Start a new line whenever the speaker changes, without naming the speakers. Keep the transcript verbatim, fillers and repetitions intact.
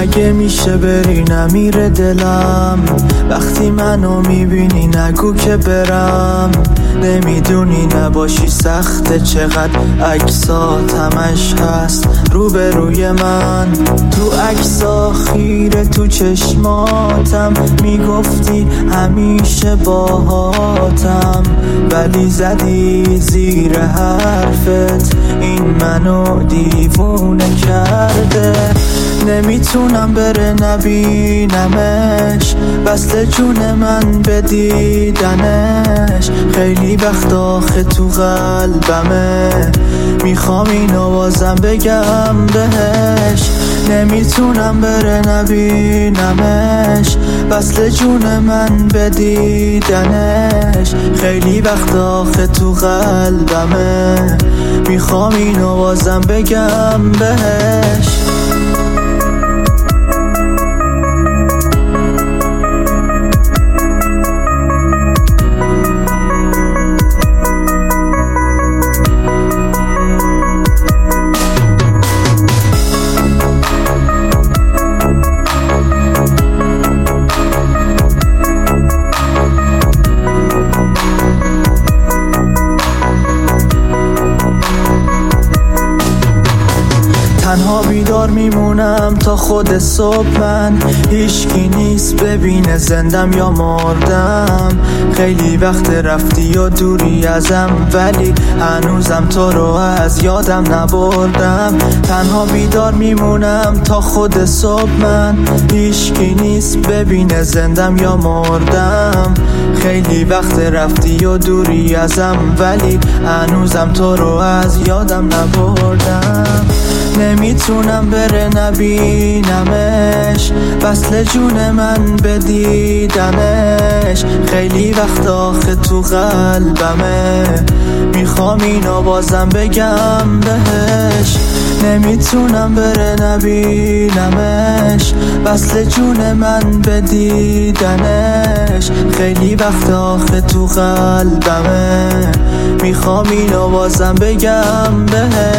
اگه میشه بری نمیره دلم، وقتی منو میبینی نگو که برم. نمیدونی نباشی سخته چقدر عکسات همش هست روبروی من. تو عکسا خیره تو چشماتم، میگفتی همیشه باهاتم، ولی زدی زیر حرفت این منو دیوونه کرده. نمیتونم بره نبینمش، وصل جون من به دیدنش. خیلی وقت آخه تو قلبمه، میخوام اینو بازم بگم بهش. نمیتونم بره نبینمش، وصل جون من به دیدنش. خیلی وقت آخه تو قلبمه، میخوام اینو بازم بگم بهش. تنها بیدار میمونم تا خود صبح، من هیچکی نیست ببینه زندم یا مردم. خیلی وقت رفتی و دوری ازم، ولی هنوزم تو رو از یادم نبردم. تنها بیدار میمونم تا خود صبح، من هیچکی نیست ببینه زندم یا مردم. خیلی وقت رفتی و دوری ازم، ولی هنوزم تو رو از یادم نبردم. نمیتونم بره نبینمش، وصل جون من به دیدنش. خیلی وقت آخه تو قلبمه، میخوام اینو بازم بگم بهش. نمیتونم بره نبینمش، وصل جون من به دیدنش. خیلی وقت آخه تو قلبمه، میخوام اینو بازم بگم بهش.